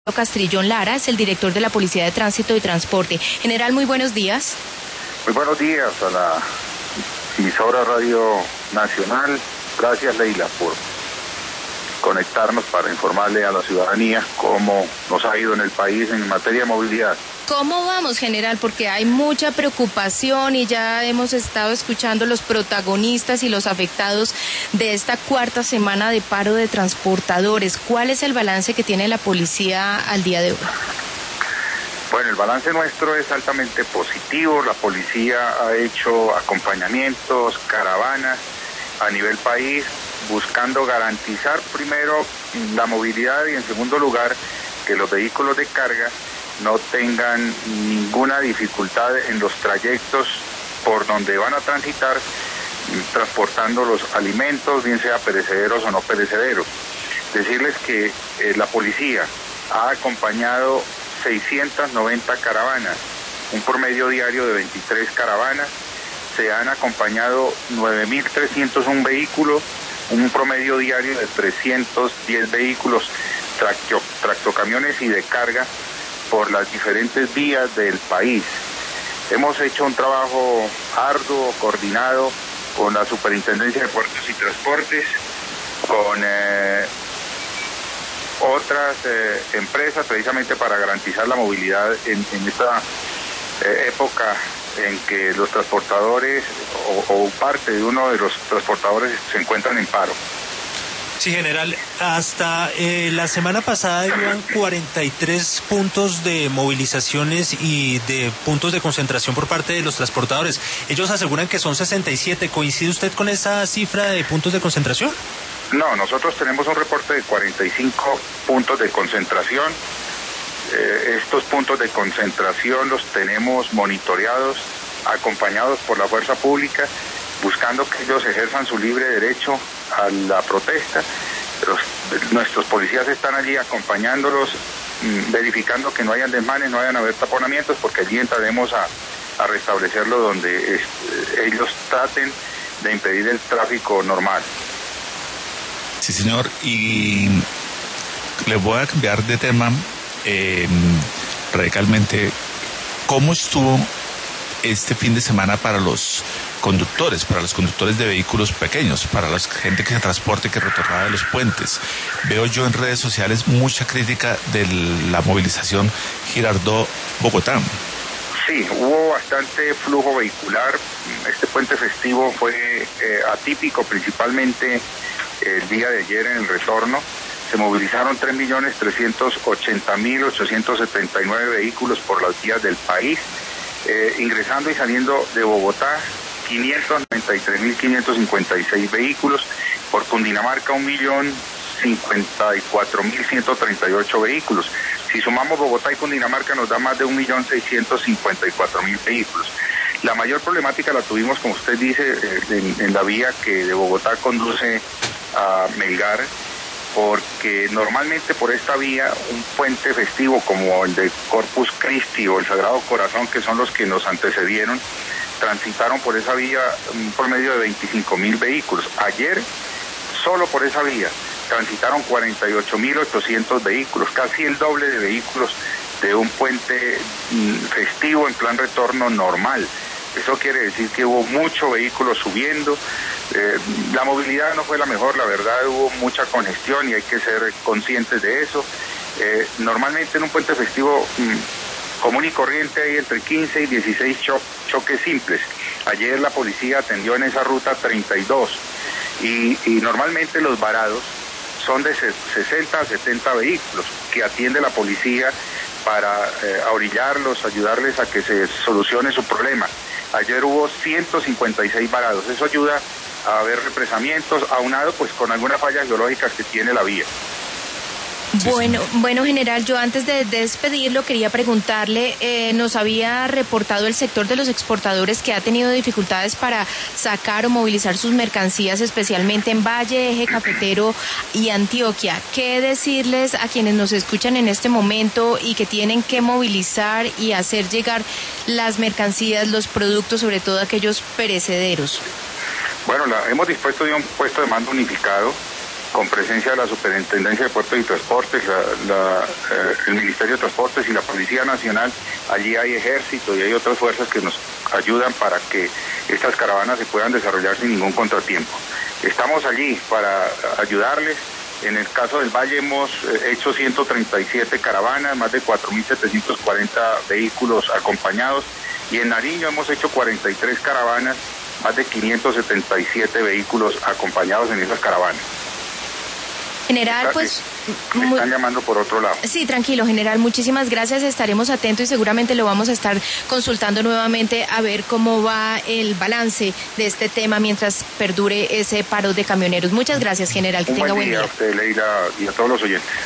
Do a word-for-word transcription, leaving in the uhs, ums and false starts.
Castrillón Lara es el director de la Policía de Tránsito y Transporte. General, muy buenos días. Muy buenos días a la emisora Radio Nacional. Gracias, Leila, por conectarnos para informarle a la ciudadanía cómo nos ha ido en el país en materia de movilidad. ¿Cómo vamos, general? Porque hay mucha preocupación y ya hemos estado escuchando los protagonistas y los afectados de esta cuarta semana de paro de transportadores. ¿Cuál es el balance que tiene la policía al día de hoy? Bueno, el balance nuestro es altamente positivo. La policía ha hecho acompañamientos, caravanas a nivel país, buscando garantizar primero la movilidad y en segundo lugar que los vehículos de carga no tengan ninguna dificultad en los trayectos por donde van a transitar transportando los alimentos, bien sea perecederos o no perecederos. Decirles que eh, la policía ha acompañado seiscientas noventa caravanas, un promedio diario de veintitrés caravanas, se han acompañado nueve mil trescientos uno vehículos, un promedio diario de trescientos diez vehículos, tracto, tractocamiones y de carga por las diferentes vías del país. Hemos hecho un trabajo arduo, coordinado con la Superintendencia de Puertos y Transportes, con eh, otras eh, empresas, precisamente para garantizar la movilidad en, en esta eh, época en que los transportadores o, o parte de uno de los transportadores se encuentran en paro. Sí, general, hasta eh, la semana pasada iban cuarenta y tres puntos de movilizaciones y de puntos de concentración por parte de los transportadores. Ellos aseguran que son sesenta y siete. ¿Coincide usted con esa cifra de puntos de concentración? No, nosotros tenemos un reporte de cuarenta y cinco puntos de concentración. Eh, estos puntos de concentración los tenemos monitoreados, acompañados por la fuerza pública, buscando que ellos ejerzan su libre derecho a la protesta. Los, nuestros policías están allí acompañándolos, mmm, verificando que no hayan desmanes, no hayan haber taponamientos, porque allí entraremos a, a restablecerlo donde es, ellos traten de impedir el tráfico normal. Sí, señor, y le voy a cambiar de tema eh, radicalmente. ¿Cómo estuvo este fin de semana para los conductores, para los conductores de vehículos pequeños, para la gente que se transporte, que retornaba de los puentes? Veo yo en redes sociales mucha crítica de la movilización Girardot-Bogotá. Sí, hubo bastante flujo vehicular. Este puente festivo fue eh, atípico, principalmente el día de ayer en el retorno. Se movilizaron tres millones trescientos ochenta mil ochocientos setenta y nueve vehículos por las vías del país. Eh, ingresando y saliendo de Bogotá, quinientos noventa y tres mil quinientos cincuenta y seis vehículos, por Cundinamarca un millón cincuenta y cuatro mil ciento treinta y ocho vehículos. Si sumamos Bogotá y Cundinamarca nos da más de un millón seiscientos cincuenta y cuatro mil vehículos. La mayor problemática la tuvimos, como usted dice, eh, en, en la vía que de Bogotá conduce a Melgar, porque normalmente por esta vía un puente festivo como el de Corpus Christi o el Sagrado Corazón, que son los que nos antecedieron, transitaron por esa vía un promedio de veinticinco mil vehículos. Ayer, solo por esa vía, transitaron cuarenta y ocho mil ochocientos vehículos, casi el doble de vehículos de un puente festivo en plan retorno normal. Eso quiere decir que hubo mucho vehículo subiendo. Eh, la movilidad no fue la mejor, la verdad, hubo mucha congestión y hay que ser conscientes de eso. Eh, normalmente en un puente festivo mmm, común y corriente hay entre quince y dieciséis cho- choques simples. Ayer la policía atendió en esa ruta treinta y dos y, y normalmente los varados son de sesenta a setenta vehículos que atiende la policía para eh, ahorillarlos, ayudarles a que se solucione su problema. Ayer hubo ciento cincuenta y seis varados, eso ayuda a ver represamientos, aunado pues con algunas fallas geológicas que tiene la vía. Bueno, bueno, general, yo antes de despedirlo quería preguntarle, eh, nos había reportado el sector de los exportadores que ha tenido dificultades para sacar o movilizar sus mercancías, especialmente en Valle, Eje Cafetero y Antioquia. ¿Qué decirles a quienes nos escuchan en este momento y que tienen que movilizar y hacer llegar las mercancías, los productos, sobre todo aquellos perecederos? Bueno, la, hemos dispuesto de un puesto de mando unificado con presencia de la Superintendencia de Puertos y Transportes, la, la, eh, el Ministerio de Transportes y la Policía Nacional. Allí hay ejército y hay otras fuerzas que nos ayudan para que estas caravanas se puedan desarrollar sin ningún contratiempo. Estamos allí para ayudarles. En el caso del Valle hemos hecho ciento treinta y siete caravanas, más de cuatro mil setecientos cuarenta vehículos acompañados, y en Nariño hemos hecho cuarenta y tres caravanas, más de quinientos setenta y siete vehículos acompañados en esas caravanas. General, pues... Me están llamando por otro lado. Sí, tranquilo, general, muchísimas gracias, estaremos atentos y seguramente lo vamos a estar consultando nuevamente a ver cómo va el balance de este tema mientras perdure ese paro de camioneros. Muchas gracias, general, que Un tenga buen buen día. día. A usted, Leila, y a todos los oyentes.